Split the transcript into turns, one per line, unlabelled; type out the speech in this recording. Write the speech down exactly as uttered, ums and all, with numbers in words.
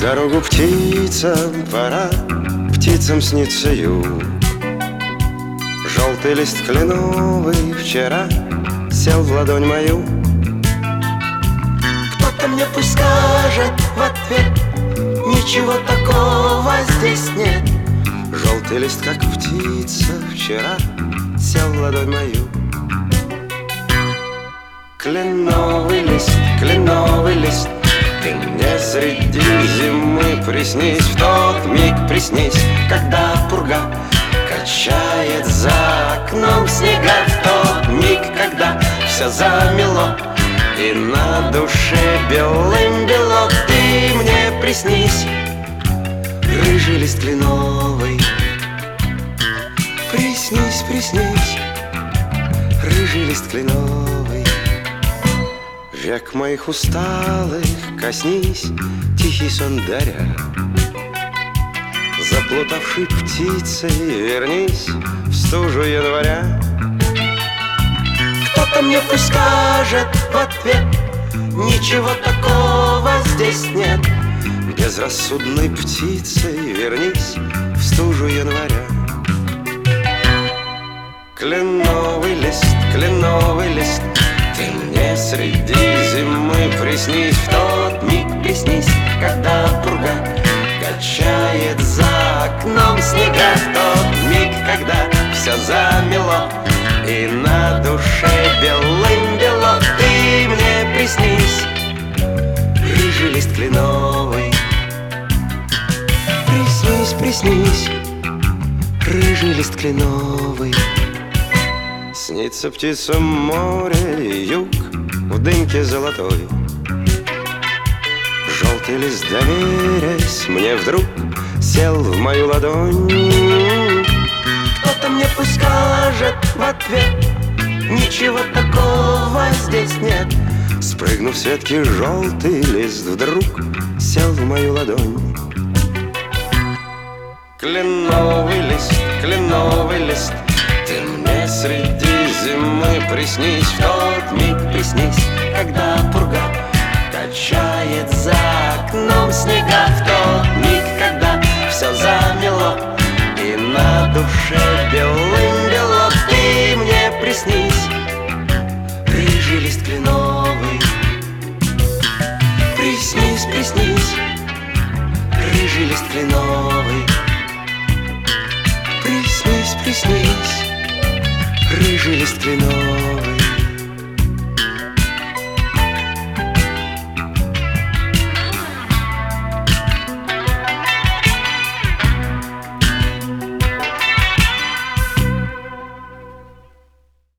дорогу птицам пора, птицам снится юг. Желтый лист кленовый вчера сел в ладонь мою.
Кто-то мне пусть скажет в ответ: ничего такого здесь нет.
Желтый лист, как птица вчера сел в ладонь мою. Кленовый лист, кленовый лист, ты мне среди зимы приснись, в тот миг приснись, когда пурга качает за окном снега, в тот миг, когда все замело и на душе белым бело. Ты мне приснись, рыжий лист кленовый. Приснись, приснись, рыжий лист кленовый. Век моих усталых коснись, тихий сон даря. Заплутавшей птицей вернись в стужу января.
Кто-то мне пусть скажет в ответ: ничего такого здесь нет.
Безрассудной птицей вернись в стужу января. Кленовый лист, кленовый лист, ты мне среди зимы приснись, в тот миг приснись, когда пурга качает за окном снега, в тот миг, когда все замело и на душе белым бело. Ты мне приснись, рыжий лист кленовый. Приснись, приснись, рыжий лист кленовый. Снится птицам море и юг в дымке золотой. Желтый лист, доверясь мне, вдруг сел в мою ладонь.
Кто-то мне пусть скажет в ответ: ничего такого здесь нет.
Спрыгнув с ветки, желтый лист вдруг сел в мою ладонь. Кленовый лист, кленовый лист, ты мне среди зимы приснись, в тот миг приснись, когда пурга качает за окном снега, в тот миг, когда все замело и на душе белым бело. Ты мне приснись, рыжий лист кленовый. Приснись, приснись, рыжий лист кленовый. Приснись, приснись, рыжий лист кленовый.